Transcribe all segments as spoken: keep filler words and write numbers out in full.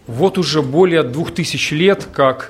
Вот уже более двух тысяч лет, как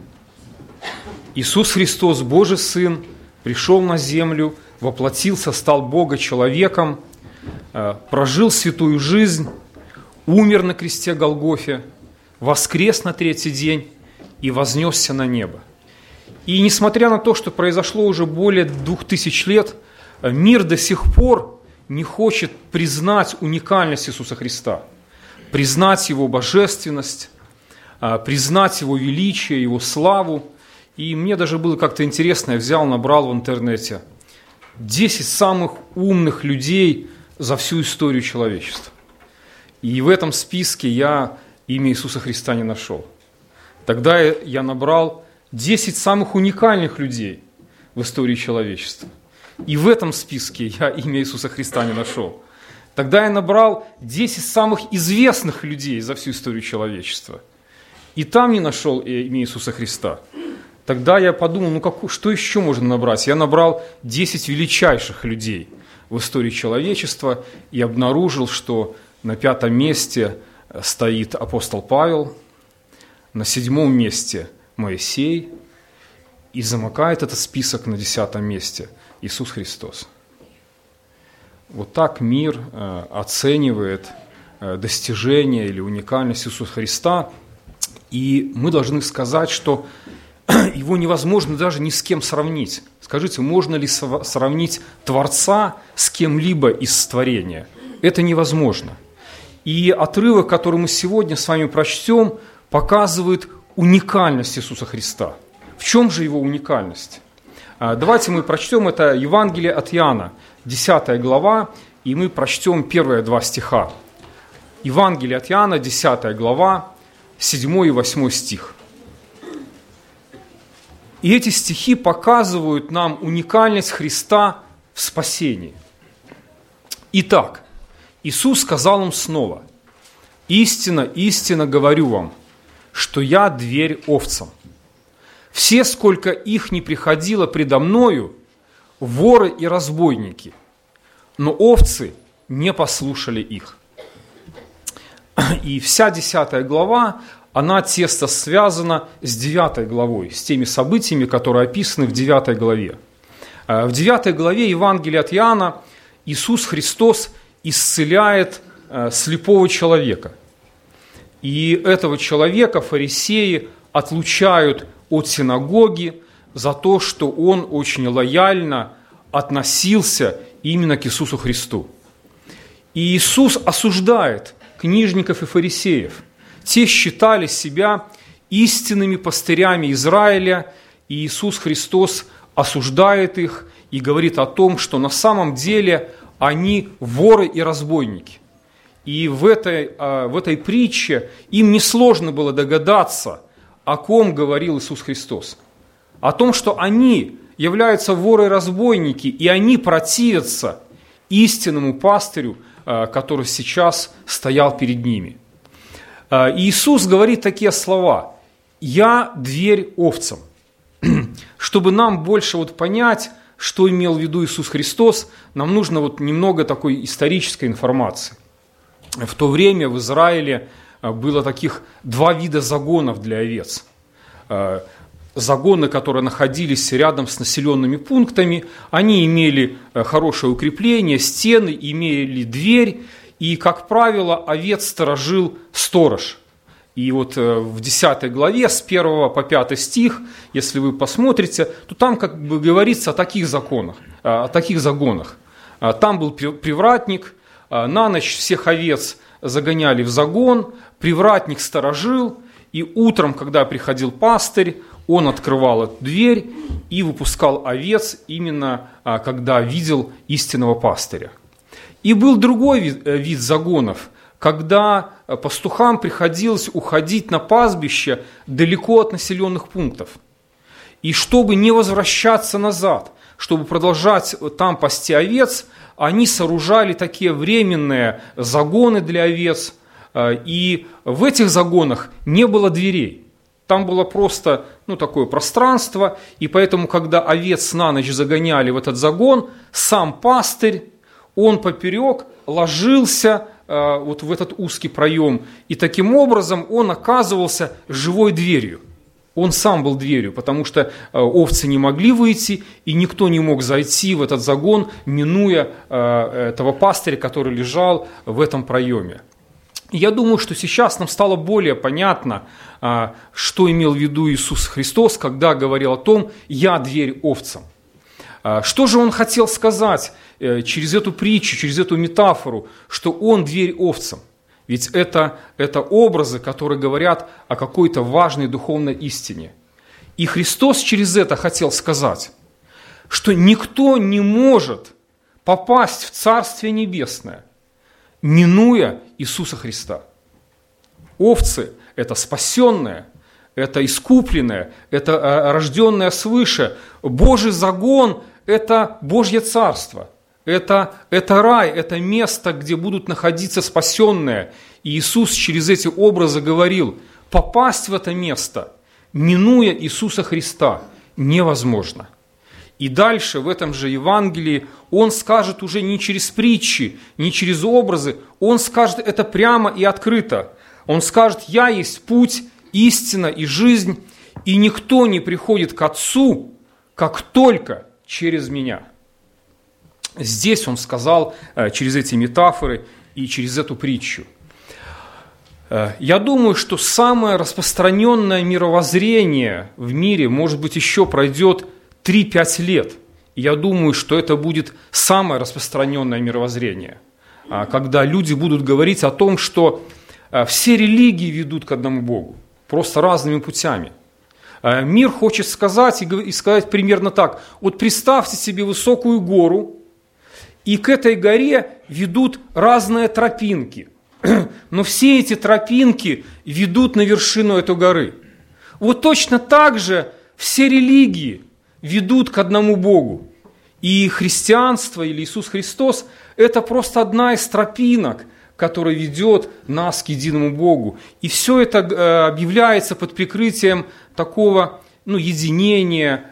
Иисус Христос, Божий Сын, пришел на землю, воплотился, стал Бога человеком, прожил святую жизнь, умер на кресте Голгофе, воскрес на третий день и вознесся на небо. И несмотря на то, что произошло уже более двух тысяч лет, мир до сих пор не хочет признать уникальность Иисуса Христа, признать Его божественность, признать Его величие, Его славу. И мне даже было как-то интересно, я взял, набрал в интернете десять самых умных людей за всю историю человечества. И в этом списке я имя Иисуса Христа не нашел. Тогда я набрал десять самых уникальных людей в истории человечества. И в этом списке я имя Иисуса Христа не нашел. Тогда я набрал десять самых известных людей за всю историю человечества. И там не нашел имя Иисуса Христа. Тогда я подумал, ну как, что еще можно набрать? Я набрал десять величайших людей в истории человечества и обнаружил, что на пятом месте стоит апостол Павел, на седьмом месте Моисей, и замыкает этот список на десятом месте Иисус Христос. Вот так мир э, оценивает э, достижение или уникальность Иисуса Христа, и мы должны сказать, что его невозможно даже ни с кем сравнить. Скажите, можно ли сравнить Творца с кем-либо из творения? Это невозможно. И отрывок, который мы сегодня с вами прочтем, показывает уникальность Иисуса Христа. В чем же его уникальность? Давайте мы прочтем это Евангелие от Иоанна, десятая глава, и мы прочтем первые два стиха. Евангелие от Иоанна, десятая глава, седьмой и восьмой стих. И эти стихи показывают нам уникальность Христа в спасении. Итак, Иисус сказал им снова: «Истинно, истинно говорю вам, что я дверь овцам. Все, сколько их не приходило предо мною, воры и разбойники, но овцы не послушали их». И вся десятая глава, она тесно связана с девятой главой, с теми событиями, которые описаны в девятой главе. В девятой главе Евангелия от Иоанна Иисус Христос исцеляет слепого человека. И этого человека фарисеи отлучают от синагоги за то, что он очень лояльно относился именно к Иисусу Христу. И Иисус осуждает книжников и фарисеев. Те считали себя истинными пастырями Израиля, и Иисус Христос осуждает их и говорит о том, что на самом деле они воры и разбойники. И в этой, в этой притче им несложно было догадаться, о ком говорил Иисус Христос. О том, что они являются воры и разбойники, и они противятся истинному пастырю, который сейчас стоял перед ними. И Иисус говорит такие слова: «Я дверь овцам». Чтобы нам больше вот понять, что имел в виду Иисус Христос, нам нужно вот немного такой исторической информации. В то время в Израиле было таких два вида загонов для овец. Загоны, которые находились рядом с населенными пунктами, они имели хорошее укрепление, стены, имели дверь, и, как правило, овец сторожил сторож. И вот в десятой главе, с первого по пятый стих, если вы посмотрите, то там как бы говорится о таких законах, о таких загонах. Там был привратник, на ночь всех овец загоняли в загон, привратник сторожил, и утром, когда приходил пастырь, он открывал эту дверь и выпускал овец именно когда видел истинного пастыря. И был другой вид, вид загонов, когда пастухам приходилось уходить на пастбище далеко от населенных пунктов. И чтобы не возвращаться назад, чтобы продолжать там пасти овец, они сооружали такие временные загоны для овец, и в этих загонах не было дверей. Там было просто ну, такое пространство, и поэтому, когда овец на ночь загоняли в этот загон, сам пастырь, он поперек ложился вот в этот узкий проем, и таким образом он оказывался живой дверью. Он сам был дверью, потому что овцы не могли выйти, и никто не мог зайти в этот загон, минуя этого пастыря, который лежал в этом проеме. Я думаю, что сейчас нам стало более понятно, что имел в виду Иисус Христос, когда говорил о том: «Я дверь овцам». Что же Он хотел сказать через эту притчу, через эту метафору, что Он дверь овцам? Ведь это, это образы, которые говорят о какой-то важной духовной истине. И Христос через это хотел сказать, что никто не может попасть в Царствие Небесное, минуя Иисуса Христа. Овцы – это спасенные, это искупленные, это рожденные свыше. Божий загон – это Божье Царство. Это, это рай, это место, где будут находиться спасенные. И Иисус через эти образы говорил: попасть в это место, минуя Иисуса Христа, невозможно. И дальше в этом же Евангелии Он скажет уже не через притчи, не через образы, Он скажет это прямо и открыто. Он скажет: «Я есть путь, истина и жизнь, и никто не приходит к Отцу, как только через Меня». Здесь Он сказал через эти метафоры и через эту притчу. Я думаю, что самое распространенное мировоззрение в мире, может быть, еще пройдет три-пять лет. И я думаю, что это будет самое распространенное мировоззрение, когда люди будут говорить о том, что все религии ведут к одному Богу, просто разными путями. Мир хочет сказать и сказать примерно так: вот представьте себе высокую гору, и к этой горе ведут разные тропинки. Но все эти тропинки ведут на вершину этой горы. Вот точно так же все религии ведут к одному Богу. И христианство или Иисус Христос – это просто одна из тропинок, которая ведет нас к единому Богу. И все это объявляется под прикрытием такого ну, единения,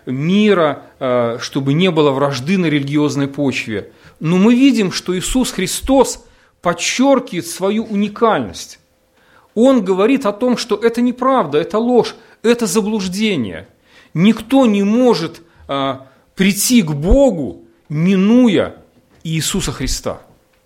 мира, чтобы не было вражды на религиозной почве. Но мы видим, что Иисус Христос подчеркивает свою уникальность. Он говорит о том, что это неправда, это ложь, это заблуждение. Никто не может а, прийти к Богу, минуя Иисуса Христа.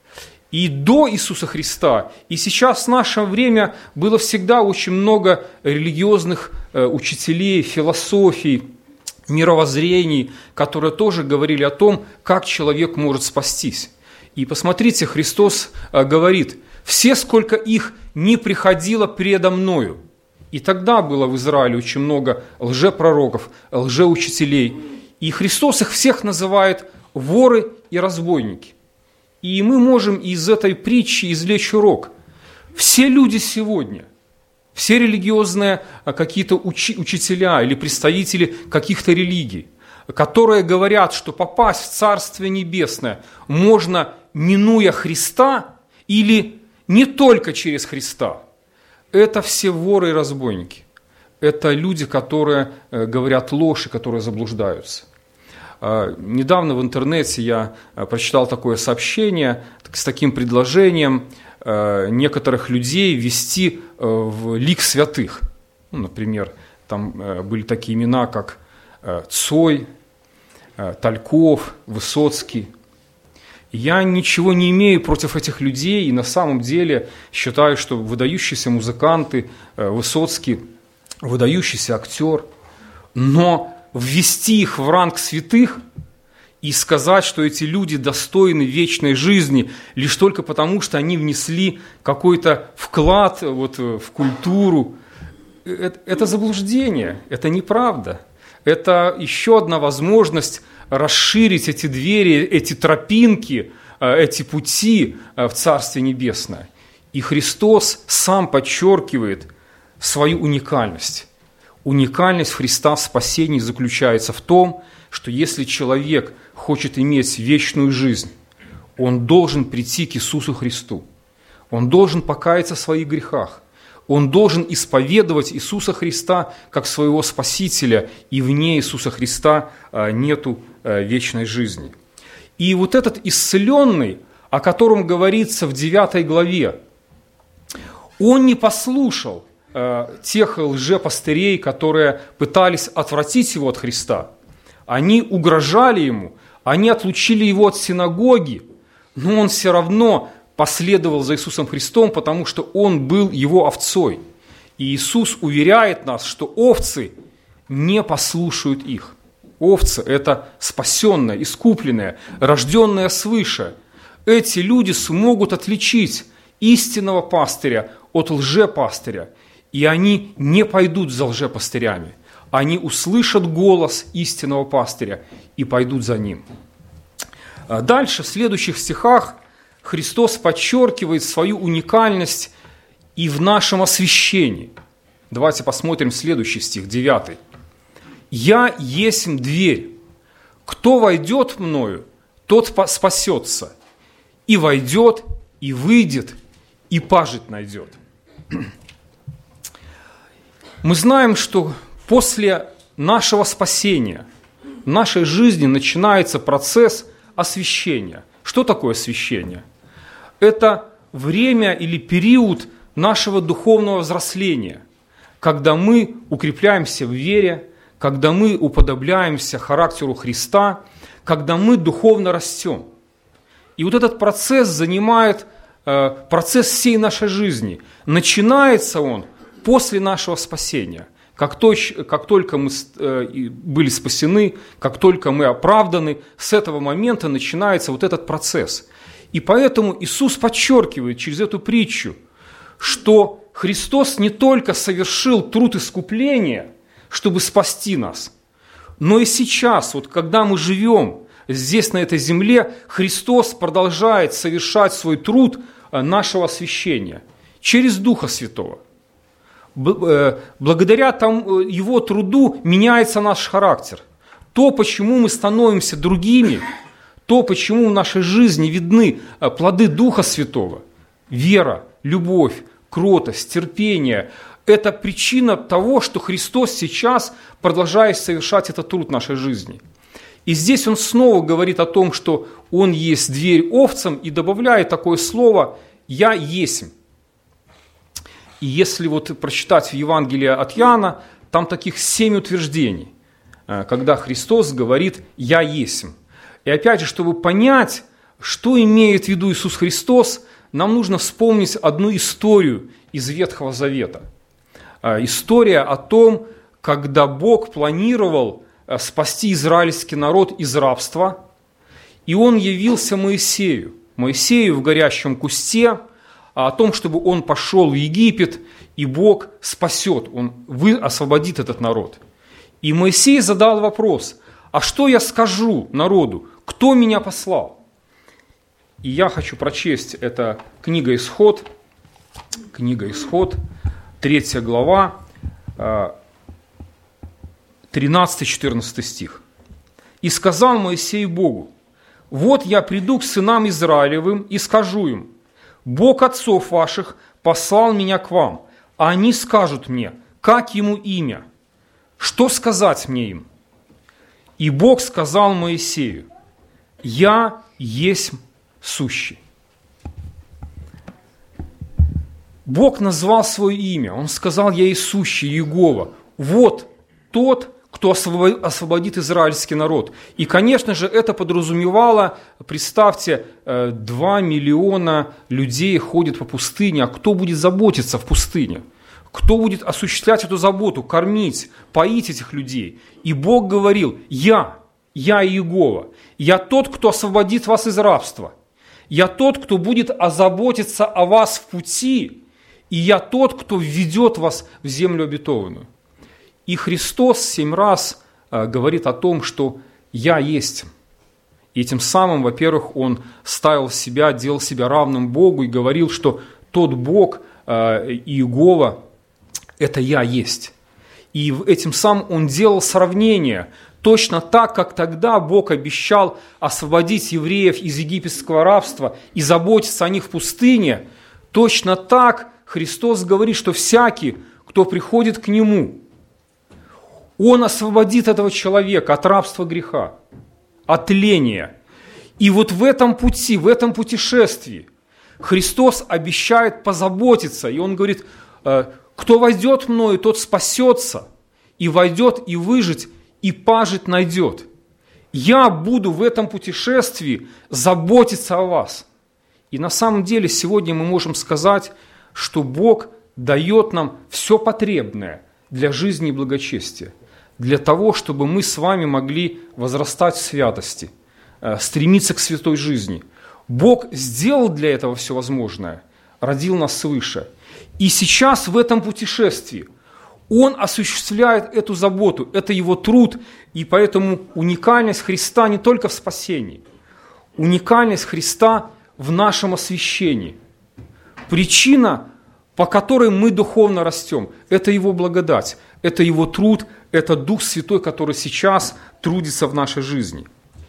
И до Иисуса Христа, и сейчас в наше время было всегда очень много религиозных э, учителей, философий, мировоззрений, которые тоже говорили о том, как человек может спастись. И посмотрите, Христос э, говорит: «Все, сколько их не приходило предо Мною». И тогда было в Израиле очень много лжепророков, лжеучителей. И Христос их всех называет воры и разбойники. И мы можем из этой притчи извлечь урок. Все люди сегодня, все религиозные какие-то учи, учителя или представители каких-то религий, которые говорят, что попасть в Царствие Небесное можно, минуя Христа, или не только через Христа, это все воры и разбойники. Это люди, которые говорят ложь и которые заблуждаются. Недавно в интернете я прочитал такое сообщение с таким предложением некоторых людей ввести в лик святых. Ну, например, там были такие имена, как Цой, Тальков, Высоцкий. Я ничего не имею против этих людей, и на самом деле считаю, что выдающиеся музыканты, Высоцкий, выдающийся актер, но ввести их в ранг святых и сказать, что эти люди достойны вечной жизни лишь только потому, что они внесли какой-то вклад вот в культуру, это заблуждение, это неправда. Это еще одна возможность расширить эти двери, эти тропинки, эти пути в Царствие Небесное. И Христос сам подчеркивает свою уникальность. Уникальность Христа в спасении заключается в том, что если человек хочет иметь вечную жизнь, он должен прийти к Иисусу Христу. Он должен покаяться в своих грехах. Он должен исповедовать Иисуса Христа как своего Спасителя, и вне Иисуса Христа нету вечной жизни. И вот этот исцеленный, о котором говорится в девятой главе. Он не послушал э, тех лжепастырей, которые пытались отвратить его от Христа. Они угрожали ему, они отлучили его от синагоги, но он все равно последовал за Иисусом Христом, потому что он был его овцой. И Иисус уверяет нас, что овцы не послушают их. Овцы – это спасенные, искупленные, рожденные свыше. Эти люди смогут отличить истинного пастыря от лжепастыря, и они не пойдут за лжепастырями. Они услышат голос истинного пастыря и пойдут за ним. Дальше, в следующих стихах, Христос подчеркивает свою уникальность и в нашем освящении. Давайте посмотрим следующий стих, девятый. «Я есмь дверь. Кто войдет мною, тот спасется. И войдет, и выйдет, и пажить найдет». Мы знаем, что после нашего спасения в нашей жизни начинается процесс освящения. Что такое освящение? Это время или период нашего духовного взросления, когда мы укрепляемся в вере, когда мы уподобляемся характеру Христа, когда мы духовно растем. И вот этот процесс занимает э, процесс всей нашей жизни. Начинается он после нашего спасения. Как, точ, как только мы э, были спасены, как только мы оправданы, с этого момента начинается вот этот процесс. И поэтому Иисус подчеркивает через эту притчу, что Христос не только совершил труд искупления, чтобы спасти нас, но и сейчас, вот когда мы живем здесь, на этой земле, Христос продолжает совершать свой труд нашего освящения через Духа Святого. Благодаря тому, Его труду меняется наш характер. То, почему мы становимся другими, то, почему в нашей жизни видны плоды Духа Святого, вера, любовь, кротость, терпение, это причина того, что Христос сейчас продолжает совершать этот труд в нашей жизни. И здесь Он снова говорит о том, что Он есть дверь овцам, и добавляет такое слово «Я есмь». И если вот прочитать в Евангелии от Иоанна, там таких семь утверждений, когда Христос говорит «Я есмь». И опять же, чтобы понять, что имеет в виду Иисус Христос, нам нужно вспомнить одну историю из Ветхого Завета. История о том, когда Бог планировал спасти израильский народ из рабства, и Он явился Моисею, Моисею в горящем кусте, о том, чтобы он пошел в Египет, и Бог спасет, Он освободит этот народ. И Моисей задал вопрос: а что я скажу народу? Кто меня послал? И я хочу прочесть, это книга Исход, книга Исход, третья глава, тринадцатый-четырнадцатый стих. «И сказал Моисей Богу: вот я приду к сынам Израилевым и скажу им: Бог отцов ваших послал меня к вам, а они скажут мне, как ему имя? Что сказать мне им? И Бог сказал Моисею: я есть сущий». Бог назвал свое имя, Он сказал: я есть сущий, Иегова. Вот тот, кто освободит израильский народ. И, конечно же, это подразумевало, представьте, два миллиона людей ходят по пустыне, а кто будет заботиться в пустыне? Кто будет осуществлять эту заботу, кормить, поить этих людей? И Бог говорил: я, я Иегова, я тот, кто освободит вас из рабства, я тот, кто будет озаботиться о вас в пути, и я тот, кто введет вас в землю обетованную. И Христос семь раз э, говорит о том, что «Я есть». И тем самым, во-первых, Он ставил себя, делал себя равным Богу и говорил, что тот Бог, э, Иегова, это «Я есть». И этим самым Он делал сравнение. Точно так, как тогда Бог обещал освободить евреев из египетского рабства и заботиться о них в пустыне, точно так Христос говорит, что всякий, кто приходит к Нему, Он освободит этого человека от рабства греха, от ления. И вот в этом пути, в этом путешествии Христос обещает позаботиться. И Он говорит, кто войдет мною, тот спасется, и войдет, и выжить, и пажить найдет. Я буду в этом путешествии заботиться о вас. И на самом деле сегодня мы можем сказать, что Бог дает нам все потребное для жизни и благочестия, для того, чтобы мы с вами могли возрастать в святости, стремиться к святой жизни. Бог сделал для этого все возможное, родил нас свыше. И сейчас в этом путешествии Он осуществляет эту заботу, это Его труд, и поэтому уникальность Христа не только в спасении, уникальность Христа в нашем освящении. Причина, по которой мы духовно растем, это Его благодать, это Его труд, это Дух Святой, который сейчас трудится в нашей жизни.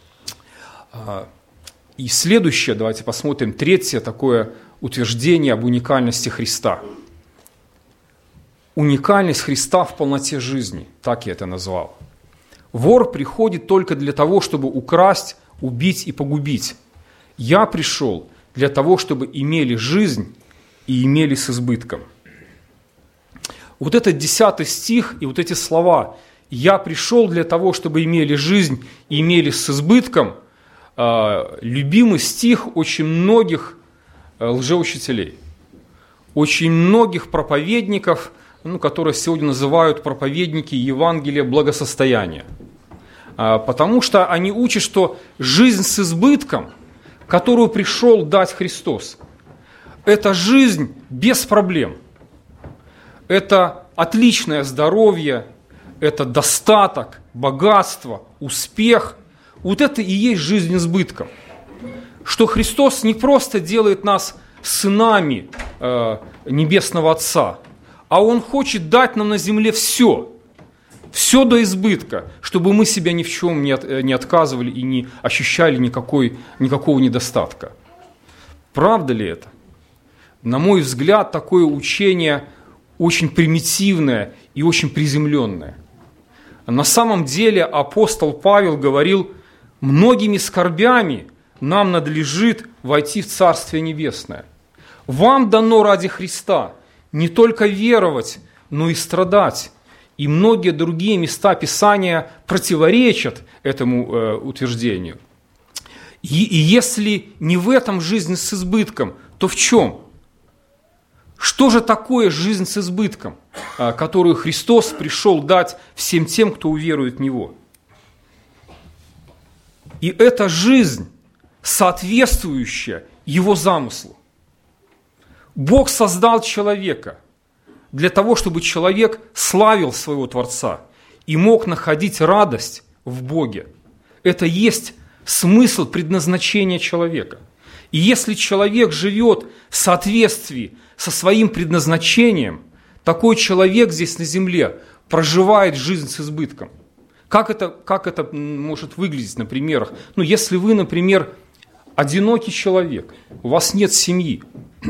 И следующее, давайте посмотрим, третье такое утверждение об уникальности Христа. Уникальность Христа в полноте жизни, так я это назвал. Вор приходит только для того, чтобы украсть, убить и погубить. Я пришел для того, чтобы имели жизнь и имели с избытком. Вот этот десятый стих и вот эти слова «Я пришел для того, чтобы имели жизнь и имели с избытком» любимый стих очень многих лжеучителей, очень многих проповедников, ну, которые сегодня называют проповедники Евангелия благосостояния. Потому что они учат, что жизнь с избытком, которую пришел дать Христос, это жизнь без проблем. Это отличное здоровье, это достаток, богатство, успех. Вот это и есть жизнь избытком. Что Христос не просто делает нас сынами э, Небесного Отца, а Он хочет дать нам на земле все, все до избытка, чтобы мы себя ни в чем не, от, не отказывали и не ощущали никакой, никакого недостатка. Правда ли это? На мой взгляд, такое учение очень примитивное и очень приземленное. На самом деле апостол Павел говорил: многими скорбями нам надлежит войти в Царствие Небесное. Вам дано ради Христа не только веровать, но и страдать. И многие другие места Писания противоречат этому э, утверждению. И, и если не в этом жизнь с избытком, то в чем? Что же такое жизнь с избытком, э, которую Христос пришел дать всем тем, кто уверует в Него? И это жизнь, соответствующая Его замыслу. Бог создал человека для того, чтобы человек славил своего Творца и мог находить радость в Боге. Это есть смысл предназначения человека. И если человек живет в соответствии со своим предназначением, такой человек здесь на земле проживает жизнь с избытком. Как это, как это может выглядеть на примерах? Ну, если вы, например, одинокий человек, у вас нет семьи,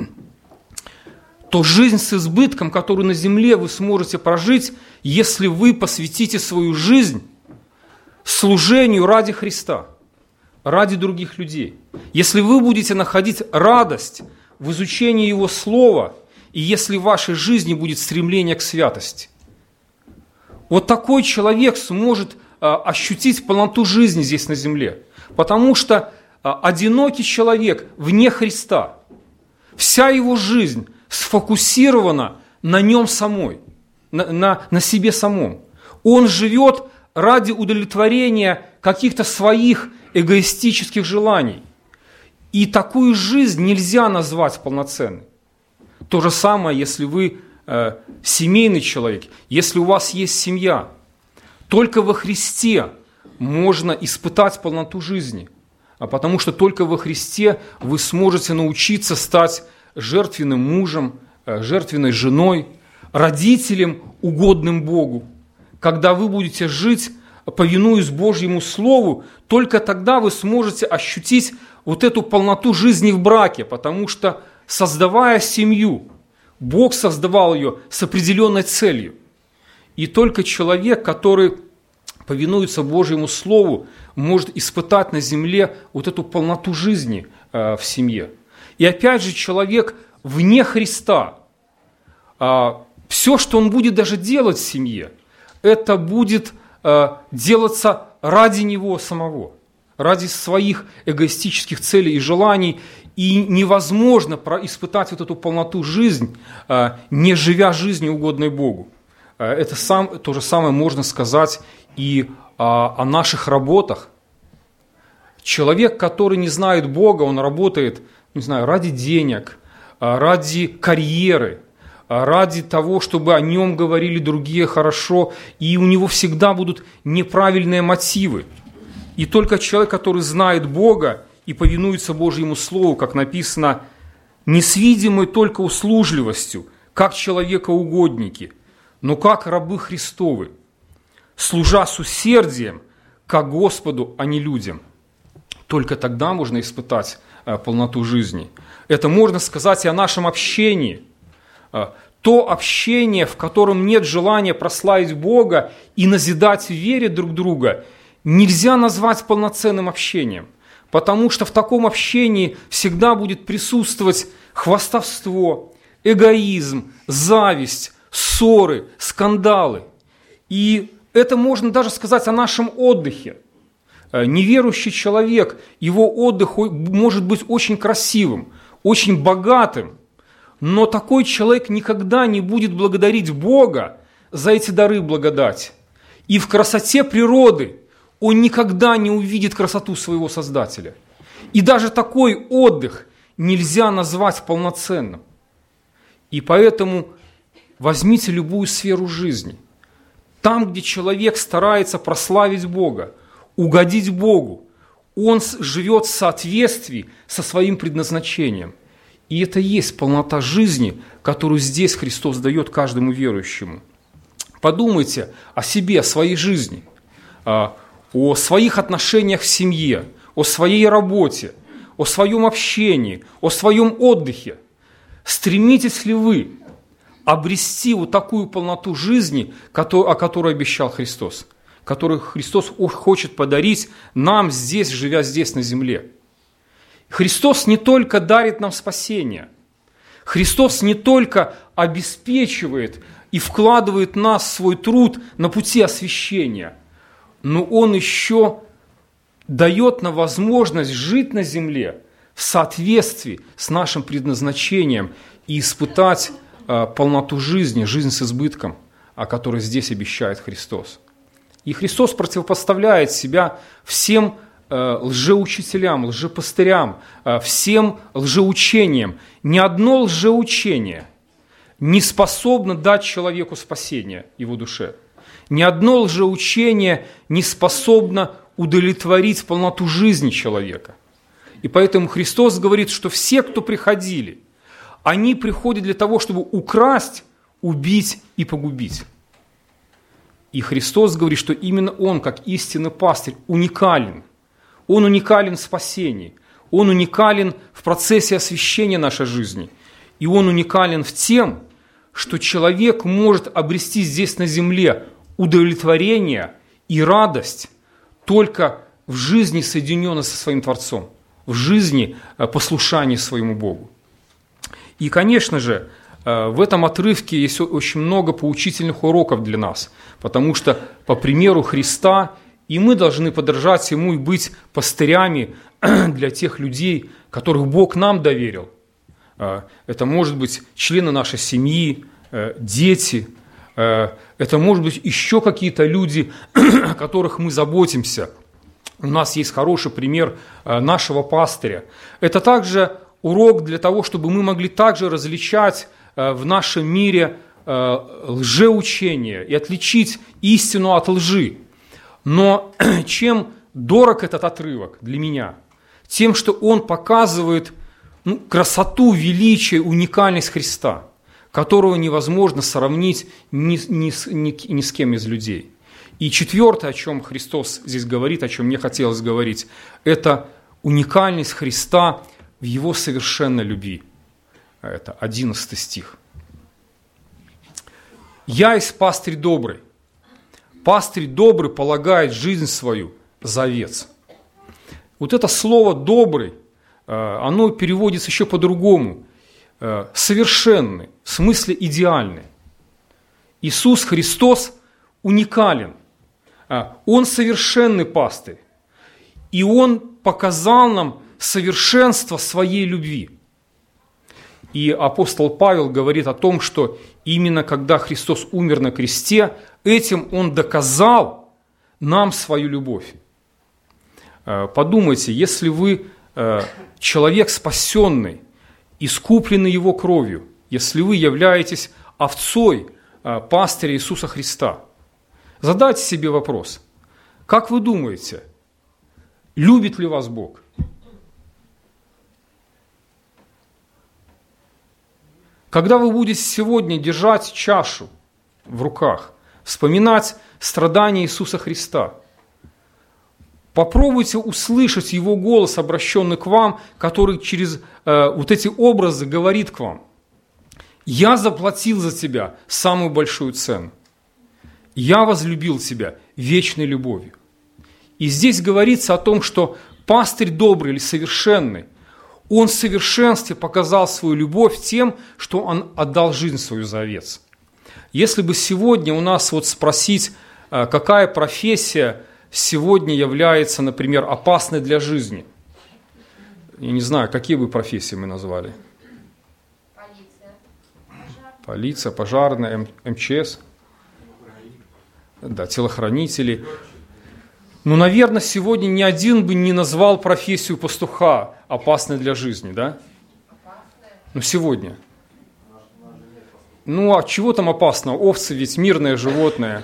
то жизнь с избытком, которую на земле вы сможете прожить, если вы посвятите свою жизнь служению ради Христа, ради других людей. Если вы будете находить радость в изучении Его Слова, и если в вашей жизни будет стремление к святости, вот такой человек сможет а, ощутить полноту жизни здесь на земле. Потому что а, одинокий человек вне Христа, вся его жизнь сфокусирована на нем самой, на, на, на себе самом. Он живет ради удовлетворения каких-то своих эгоистических желаний. И такую жизнь нельзя назвать полноценной. То же самое, если вы э, семейный человек, если у вас есть семья. Только во Христе можно испытать полноту жизни. А потому что только во Христе вы сможете научиться стать жертвенным мужем, жертвенной женой, родителем, угодным Богу. Когда вы будете жить, повинуясь Божьему Слову, только тогда вы сможете ощутить вот эту полноту жизни в браке, потому что, создавая семью, Бог создавал ее с определенной целью. И только человек, который повинуется Божьему Слову, может испытать на земле вот эту полноту жизни э, в семье. И опять же, человек вне Христа, э, все, что он будет даже делать в семье, это будет э, делаться ради него самого, ради своих эгоистических целей и желаний. И невозможно испытать вот эту полноту жизни, э, не живя жизнью, угодной Богу. Э, это сам, то же самое можно сказать и э, о наших работах. Человек, который не знает Бога, он работает, не знаю, ради денег, э, ради карьеры, ради того, чтобы о нем говорили другие хорошо, и у него всегда будут неправильные мотивы. И только человек, который знает Бога и повинуется Божьему Слову, как написано, не с видимой только услужливостью, как человекоугодники, но как рабы Христовы, служа с усердием, как Господу, а не людям. Только тогда можно испытать полноту жизни. Это можно сказать и о нашем общении. То общение, в котором нет желания прославить Бога и назидать в вере друг друга, нельзя назвать полноценным общением, потому что в таком общении всегда будет присутствовать хвастовство, эгоизм, зависть, ссоры, скандалы. И это можно даже сказать о нашем отдыхе. Неверующий человек, его отдых может быть очень красивым, очень богатым, но такой человек никогда не будет благодарить Бога за эти дары благодати. И в красоте природы он никогда не увидит красоту своего Создателя. И даже такой отдых нельзя назвать полноценным. И поэтому возьмите любую сферу жизни. Там, где человек старается прославить Бога, угодить Богу, он живет в соответствии со своим предназначением. И это есть полнота жизни, которую здесь Христос дает каждому верующему. Подумайте о себе, о своей жизни, о своих отношениях в семье, о своей работе, о своем общении, о своем отдыхе. Стремитесь ли вы обрести вот такую полноту жизни, о которой обещал Христос, которую Христос хочет подарить нам здесь, живя здесь на земле? Христос не только дарит нам спасение, Христос не только обеспечивает и вкладывает нас в свой труд на пути освящения, но Он еще дает нам возможность жить на земле в соответствии с нашим предназначением и испытать э, полноту жизни, жизнь с избытком, о которой здесь обещает Христос. И Христос противопоставляет себя всем лжеучителям, лжепастырям, всем лжеучениям. Ни одно лжеучение не способно дать человеку спасение его душе. Ни одно лжеучение не способно удовлетворить полноту жизни человека. И поэтому Христос говорит, что все, кто приходили, они приходят для того, чтобы украсть, убить и погубить. И Христос говорит, что именно Он, как истинный пастырь, уникален. Он уникален в спасении, Он уникален в процессе освящения нашей жизни. И Он уникален в тем, что человек может обрести здесь на земле удовлетворение и радость только в жизни, соединенной со своим Творцом, в жизни послушания своему Богу. И, конечно же, в этом отрывке есть очень много поучительных уроков для нас, потому что, по примеру Христа, и мы должны подражать Ему и быть пастырями для тех людей, которых Бог нам доверил. Это может быть члены нашей семьи, дети, это может быть еще какие-то люди, о которых мы заботимся. У нас есть хороший пример нашего пастыря. Это также урок для того, чтобы мы могли также различать в нашем мире лжеучение и отличить истину от лжи. Но чем дорог этот отрывок для меня? Тем, что он показывает ну, красоту, величие, уникальность Христа, которого невозможно сравнить ни, ни, ни, ни с кем из людей. И четвертое, о чем Христос здесь говорит, о чем мне хотелось говорить, это уникальность Христа в Его совершенной любви. Это одиннадцатый стих. «Я есть пастырь добрый, Пастырь добрый полагает жизнь свою за овец. Вот это слово «добрый», оно переводится еще по-другому. Совершенный, в смысле идеальный. Иисус Христос уникален. Он совершенный пастырь. И Он показал нам совершенство своей любви. И апостол Павел говорит о том, что именно когда Христос умер на кресте, этим Он доказал нам свою любовь. Подумайте, если вы человек спасенный, искупленный Его кровью, если вы являетесь овцой пастыря Иисуса Христа, задайте себе вопрос, как вы думаете, любит ли вас Бог? Когда вы будете сегодня держать чашу в руках, вспоминать страдания Иисуса Христа, попробуйте услышать Его голос, обращенный к вам, который через э, вот эти образы говорит к вам. «Я заплатил за тебя самую большую цену. Я возлюбил тебя вечной любовью». И здесь говорится о том, что пастырь добрый или совершенный, он в совершенстве показал свою любовь тем, что он отдал жизнь свою за овец. Если бы сегодня у нас вот спросить, какая профессия сегодня является, например, опасной для жизни, я не знаю, какие бы профессии мы назвали? Полиция. Полиция, пожарная, М- МЧС, да, телохранители. Ну, наверное, сегодня ни один бы не назвал профессию пастуха опасной для жизни, да? Ну, сегодня. Ну, а чего там опасного? Овцы ведь мирное животное.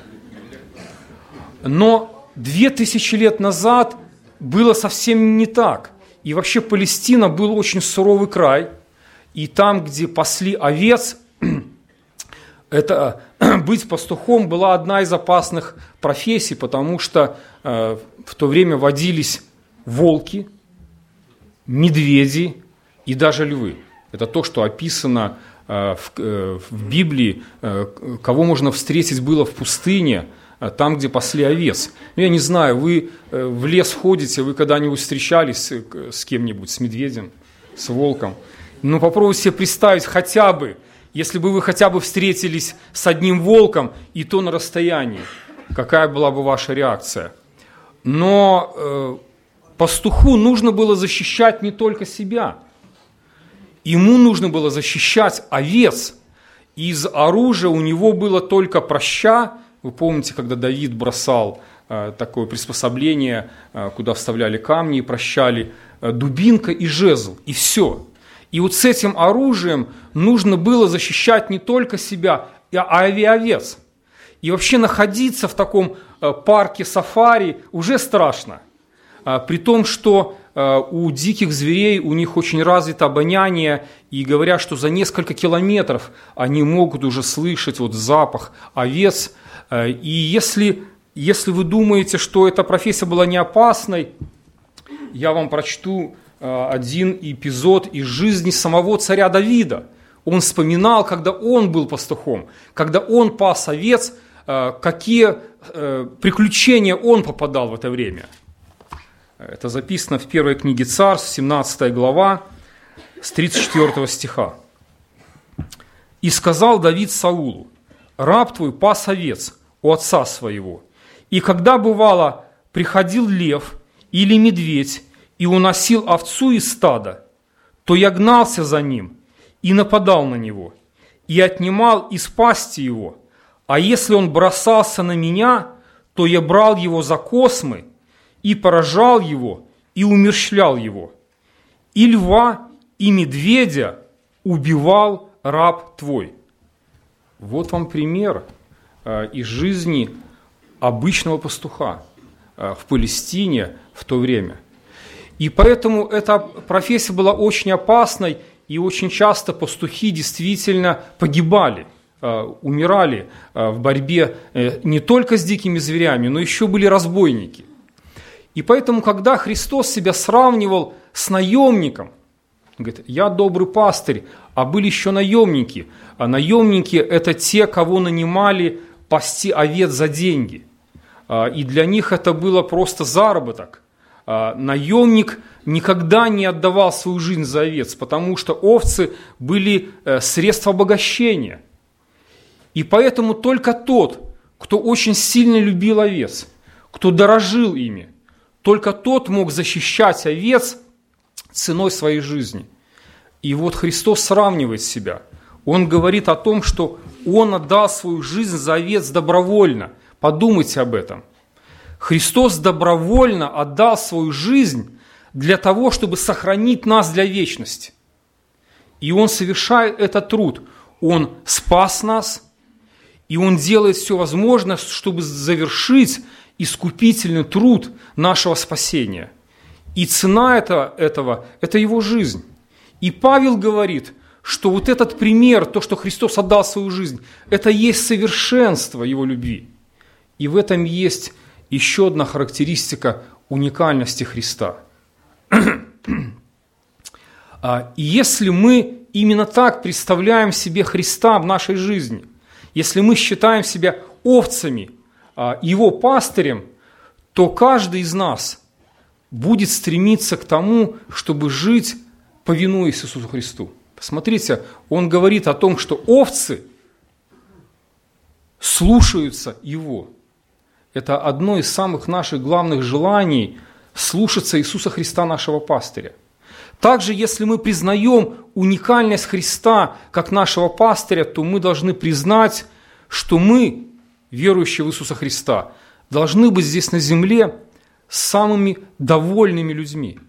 Но две тысячи лет назад было совсем не так. И вообще Палестина был очень суровый край. И там, где пасли овец, это быть пастухом была одна из опасных профессий, потому что э, в то время водились волки, медведи и даже львы. Это то, что описано э, в, э, в Библии, э, кого можно встретить было в пустыне, э, там, где пасли овец. Ну, я не знаю, вы э, в лес ходите, вы когда-нибудь встречались э, с кем-нибудь, с медведем, с волком? Ну, попробуйте себе представить хотя бы, если бы вы хотя бы встретились с одним волком, и то на расстоянии, какая была бы ваша реакция? Но э, пастуху нужно было защищать не только себя. Ему нужно было защищать овец. Из оружия у него было только праща. Вы помните, когда Давид бросал э, такое приспособление, э, куда вставляли камни и прощали, э, дубинка и жезл, и все. И вот с этим оружием нужно было защищать не только себя, а и овец. И вообще находиться в таком парке сафари уже страшно. При том, что у диких зверей у них очень развито обоняние, и говорят, что за несколько километров они могут уже слышать вот запах овец. И если, если вы думаете, что эта профессия была не опасной, я вам прочту один эпизод из жизни самого царя Давида. Он вспоминал, когда он был пастухом, когда он пас овец, какие приключения он попадал в это время. Это записано в первой книге Царств, семнадцатая глава, с тридцать четвёртого стиха. «И сказал Давид Саулу: раб твой пас овец у отца своего, и когда, бывало, приходил лев или медведь, и уносил овцу из стада, то я гнался за ним и нападал на него, и отнимал из пасти его, а если он бросался на меня, то я брал его за космы и поражал его, и умерщвлял его. И льва, и медведя убивал раб твой». Вот вам пример э, из жизни обычного пастуха э, в Палестине в то время. И поэтому эта профессия была очень опасной, и очень часто пастухи действительно погибали, умирали в борьбе не только с дикими зверями, но еще были разбойники. И поэтому, когда Христос себя сравнивал с наемником, он говорит: я добрый пастырь, а были еще наемники. А наемники – это те, кого нанимали пасти овец за деньги. и для них это было просто заработок. Наемник никогда не отдавал свою жизнь за овец, потому что овцы были средством обогащения. И поэтому только тот, кто очень сильно любил овец, кто дорожил ими, только тот мог защищать овец ценой своей жизни. И вот Христос сравнивает себя. Он говорит о том, что Он отдал свою жизнь за овец добровольно. Подумайте об этом. Христос добровольно отдал свою жизнь для того, чтобы сохранить нас для вечности. И Он совершает этот труд. Он спас нас, и Он делает все возможное, чтобы завершить искупительный труд нашего спасения. И цена этого, этого – это Его жизнь. И Павел говорит, что вот этот пример, то, что Христос отдал свою жизнь, это есть совершенство Его любви. И в этом есть еще одна характеристика уникальности Христа. И если мы именно так представляем себе Христа в нашей жизни, если мы считаем себя овцами, Его пастырем, то каждый из нас будет стремиться к тому, чтобы жить, повинуясь Иисусу Христу. Посмотрите, Он говорит о том, что овцы слушаются Его. Это одно из самых наших главных желаний – слушаться Иисуса Христа, нашего пастыря. Также, если мы признаем уникальность Христа как нашего пастыря, то мы должны признать, что мы, верующие в Иисуса Христа, должны быть здесь на земле самыми довольными людьми.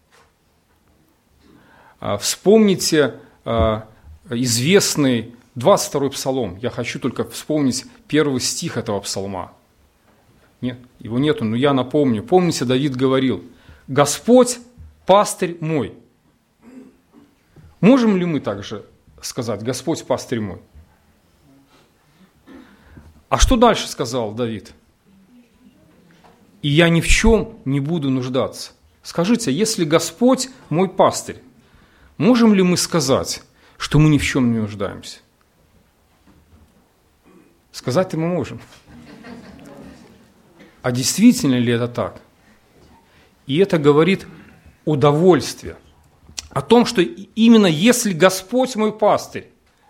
Вспомните известный двадцать второй псалом. Я хочу только вспомнить первый стих этого псалма. Нет, его нету, но я напомню. Помните, Давид говорил: «Господь, пастырь мой». Можем ли мы также сказать: «Господь, пастырь мой»? А что дальше сказал Давид? «И я ни в чем не буду нуждаться». Скажите, если Господь мой пастырь, можем ли мы сказать, что мы ни в чем не нуждаемся? Сказать-то мы можем. А действительно ли это так? И это говорит о довольстве. О том, что именно если Господь мой пастырь,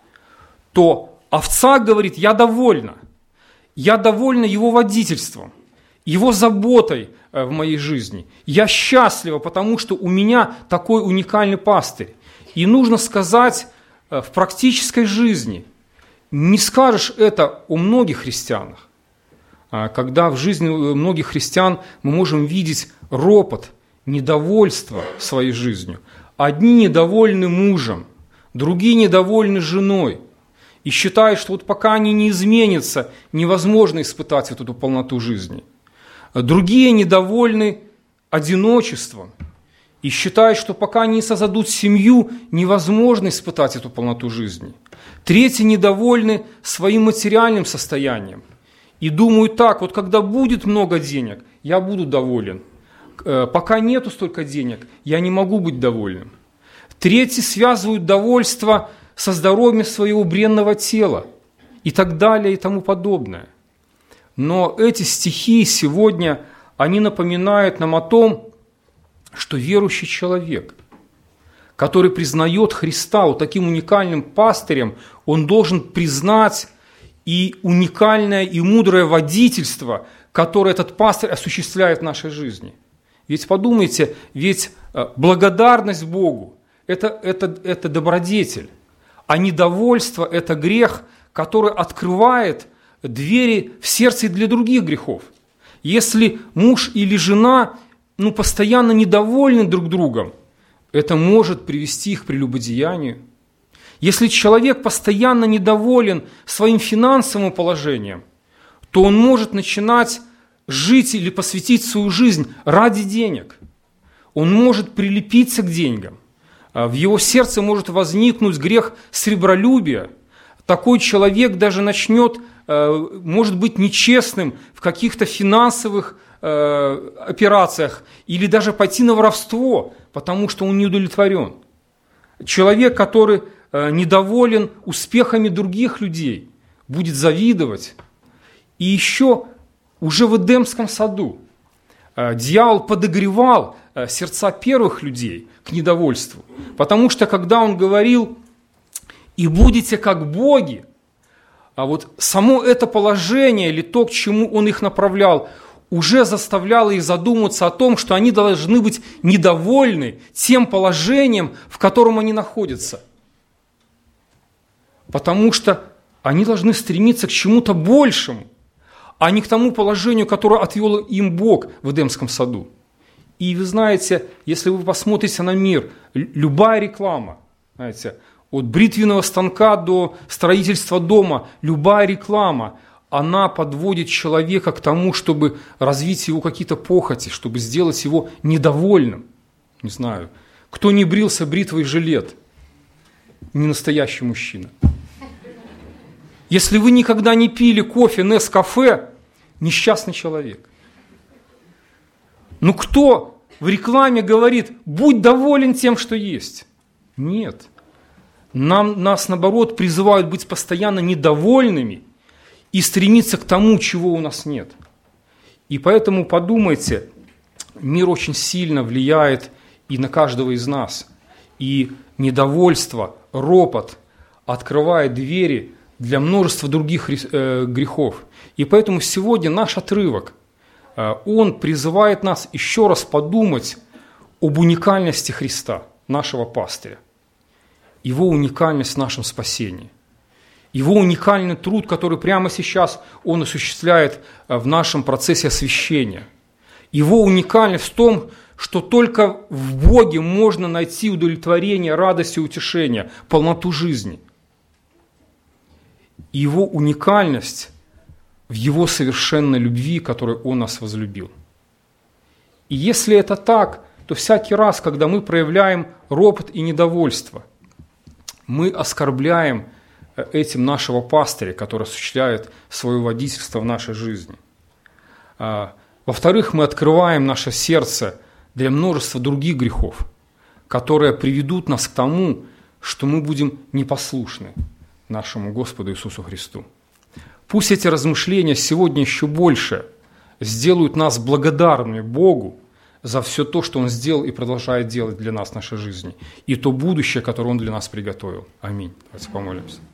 то овца говорит: «Я довольна». Я довольна Его водительством, Его заботой в моей жизни. Я счастлива, потому что у меня такой уникальный пастырь. И нужно сказать в практической жизни, не скажешь это о многих христианах, когда в жизни многих христиан мы можем видеть ропот, недовольство своей жизнью. Одни недовольны мужем, другие недовольны женой. И считают, что вот пока они не изменятся, невозможно испытать вот эту полноту жизни. Другие недовольны одиночеством и считают, что пока они не создадут семью, невозможно испытать эту полноту жизни. Третьи недовольны своим материальным состоянием и думают так: вот когда будет много денег, я буду доволен. Пока нету столько денег, я не могу быть довольным. Третьи связывают довольство со здоровьем своего бренного тела и так далее и тому подобное. Но эти стихи сегодня, они напоминают нам о том, что верующий человек, который признает Христа вот таким уникальным пастырем, он должен признать и уникальное, и мудрое водительство, которое этот пастырь осуществляет в нашей жизни. Ведь подумайте, ведь благодарность Богу – это, это, это добродетель. А недовольство – это грех, который открывает двери в сердце для других грехов. Если муж или жена ну, постоянно недовольны друг другом, это может привести их к прелюбодеянию. Если человек постоянно недоволен своим финансовым положением, то он может начинать жить или посвятить свою жизнь ради денег. Он может прилепиться к деньгам. В его сердце может возникнуть грех сребролюбия. Такой человек даже начнет, может быть, нечестным в каких-то финансовых операциях или даже пойти на воровство, потому что он не удовлетворен. Человек, который недоволен успехами других людей, будет завидовать. И еще уже в Эдемском саду дьявол подогревал сердца первых людей к недовольству. Потому что когда он говорил: «И будете как боги», а вот само это положение или то, к чему он их направлял, уже заставляло их задуматься о том, что они должны быть недовольны тем положением, в котором они находятся. Потому что они должны стремиться к чему-то большему, а не к тому положению, которое отвел им Бог в Эдемском саду. И вы знаете, если вы посмотрите на мир, любая реклама, знаете, от бритвенного станка до строительства дома, любая реклама, она подводит человека к тому, чтобы развить его какие-то похоти, чтобы сделать его недовольным. Не знаю, кто не брился бритвой жилет, не настоящий мужчина. Если вы никогда не пили кофе Нескафе, несчастный человек. Но кто в рекламе говорит: будь доволен тем, что есть? Нет. Нам, нас, наоборот, призывают быть постоянно недовольными и стремиться к тому, чего у нас нет. И поэтому подумайте, мир очень сильно влияет и на каждого из нас. И недовольство, ропот открывает двери для множества других э, грехов. И поэтому сегодня наш отрывок, э, он призывает нас еще раз подумать об уникальности Христа, нашего пастыря, его уникальность в нашем спасении, его уникальный труд, который прямо сейчас он осуществляет в нашем процессе освящения, его уникальность в том, что только в Боге можно найти удовлетворение, радость и утешение, полноту жизни. И его уникальность в его совершенной любви, которой он нас возлюбил. И если это так, то всякий раз, когда мы проявляем ропот и недовольство, мы оскорбляем этим нашего пастыря, который осуществляет свое водительство в нашей жизни. Во-вторых, мы открываем наше сердце для множества других грехов, которые приведут нас к тому, что мы будем непослушны нашему Господу Иисусу Христу. Пусть эти размышления сегодня еще больше сделают нас благодарными Богу за все то, что Он сделал и продолжает делать для нас в нашей жизни, и то будущее, которое Он для нас приготовил. Аминь. Давайте помолимся.